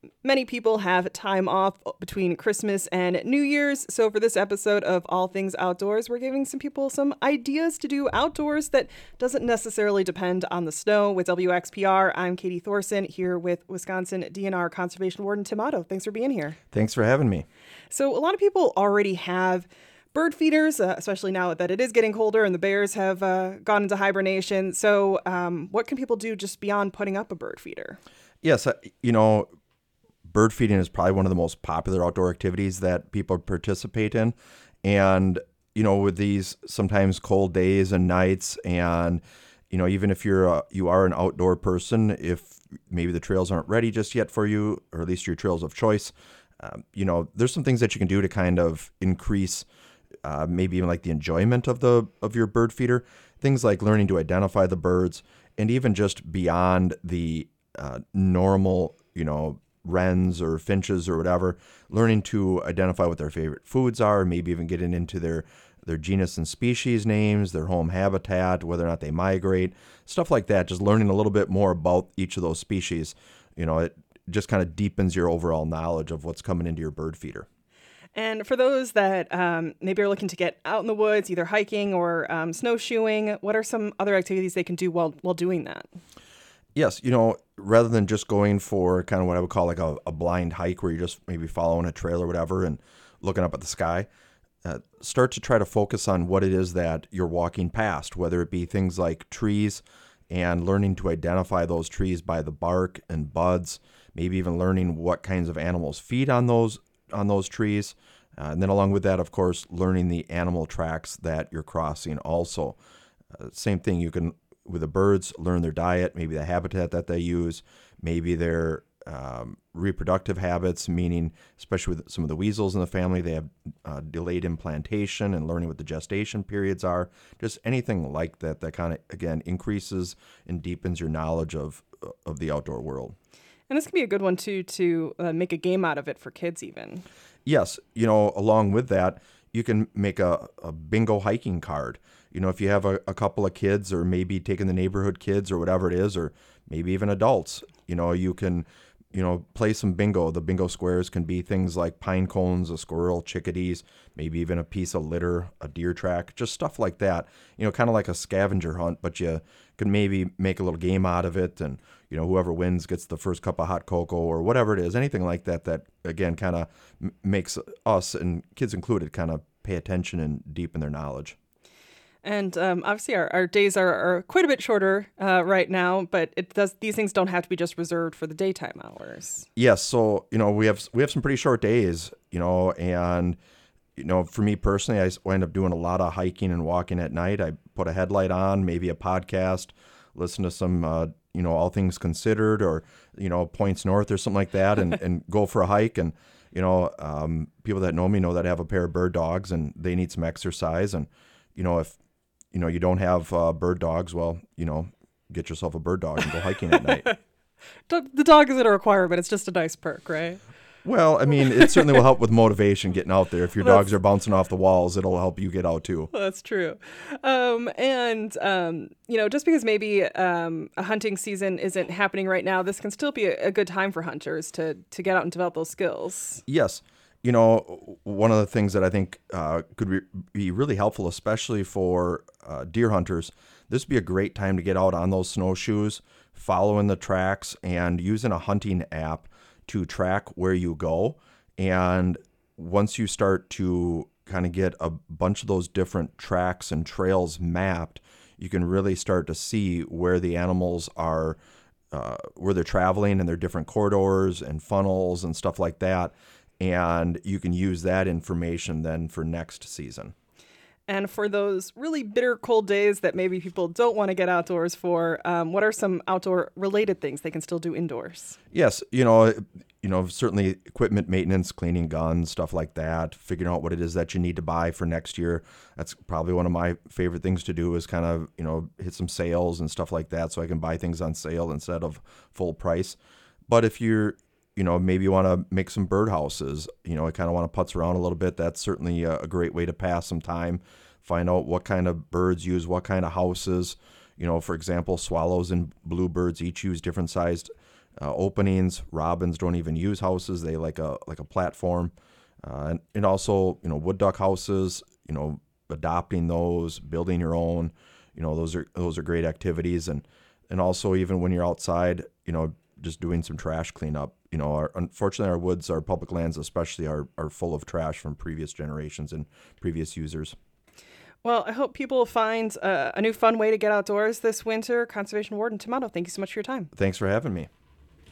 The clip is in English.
many people have time off between Christmas and New Year's. So for this episode of All Things Outdoors, we're giving some people some ideas to do outdoors that doesn't necessarily depend on the snow. With WXPR, I'm Katie Thorson here with Wisconsin DNR Conservation Warden Tim Otto. Thanks for being here. Thanks for having me. So a lot of people already have bird feeders, especially now that it is getting colder and the bears have gone into hibernation. So what can people do just beyond putting up a bird feeder? Yes, bird feeding is probably one of the most popular outdoor activities that people participate in. And, with these sometimes cold days and nights, and, even if you are an outdoor person, if maybe the trails aren't ready just yet for you, or at least your trails of choice, there's some things that you can do to kind of increase maybe even like the enjoyment of your bird feeder. Things like learning to identify the birds, and even just beyond the normal, wrens or finches or whatever, learning to identify what their favorite foods are, maybe even getting into their genus and species names, their home habitat, whether or not they migrate, stuff like that. Just learning a little bit more about each of those species, it just kind of deepens your overall knowledge of what's coming into your bird feeder. And for those that maybe are looking to get out in the woods, either hiking or snowshoeing, what are some other activities they can do while doing that? Yes, rather than just going for kind of what I would call like a blind hike where you're just maybe following a trail or whatever and looking up at the sky, start to try to focus on what it is that you're walking past, whether it be things like trees, and learning to identify those trees by the bark and buds, maybe even learning what kinds of animals feed on those trees. And then along with that, of course, learning the animal tracks that you're crossing also. Same thing, you can, with the birds, learn their diet, maybe the habitat that they use, maybe their reproductive habits, meaning especially with some of the weasels in the family, they have delayed implantation, and learning what the gestation periods are. Just anything like that kind of, again, increases and deepens your knowledge of the outdoor world. And this can be a good one, too, to make a game out of it for kids even. Yes. Along with that, you can make a bingo hiking card. If you have a couple of kids, or maybe taking the neighborhood kids or whatever it is, or maybe even adults, you can, play some bingo. The bingo squares can be things like pine cones, a squirrel, chickadees, maybe even a piece of litter, a deer track, just stuff like that. Kind of like a scavenger hunt, but you can maybe make a little game out of it, and whoever wins gets the first cup of hot cocoa or whatever it is, anything like that again kind of makes us, and kids included, kind of pay attention and deepen their knowledge. And obviously our days are quite a bit shorter right now, but these things don't have to be just reserved for the daytime hours. Yes, so we have some pretty short days, and for me personally, I wind up doing a lot of hiking and walking at night. I put a headlight on, maybe a podcast, listen to some All Things Considered, or Points North or something like that, and go for a hike. And people that know me know that I have a pair of bird dogs, and they need some exercise. And if you don't have bird dogs, well, get yourself a bird dog and go hiking at night. The dog isn't a requirement. It's just a nice perk, right? Well, I mean, it certainly will help with motivation getting out there. If your dogs are bouncing off the walls, it'll help you get out too. That's true. Just because maybe a hunting season isn't happening right now, this can still be a good time for hunters to get out and develop those skills. Yes. One of the things that I think could be really helpful, especially for deer hunters, this would be a great time to get out on those snowshoes, following the tracks, and using a hunting app to track where you go. And once you start to kind of get a bunch of those different tracks and trails mapped, you can really start to see where the animals are, where they're traveling, and their different corridors and funnels and stuff like that. And you can use that information then for next season. And for those really bitter cold days that maybe people don't want to get outdoors for, what are some outdoor related things they can still do indoors? Yes, certainly equipment maintenance, cleaning guns, stuff like that, figuring out what it is that you need to buy for next year. That's probably one of my favorite things to do, is kind of, hit some sales and stuff like that, so I can buy things on sale instead of full price. But if you're maybe you want to make some birdhouses, I kind of want to putz around a little bit. That's certainly a great way to pass some time. Find out what kind of birds use what kind of houses. For example, swallows and bluebirds each use different sized openings. Robins don't even use houses; they like a platform, and also wood duck houses. Adopting those, building your own. Those are great activities, and also even when you're outside, just doing some trash cleanup. Unfortunately, our woods, our public lands especially, are full of trash from previous generations and previous users. Well, I hope people find a new fun way to get outdoors this winter. Conservation Warden Tim Otto, thank you so much for your time. Thanks for having me.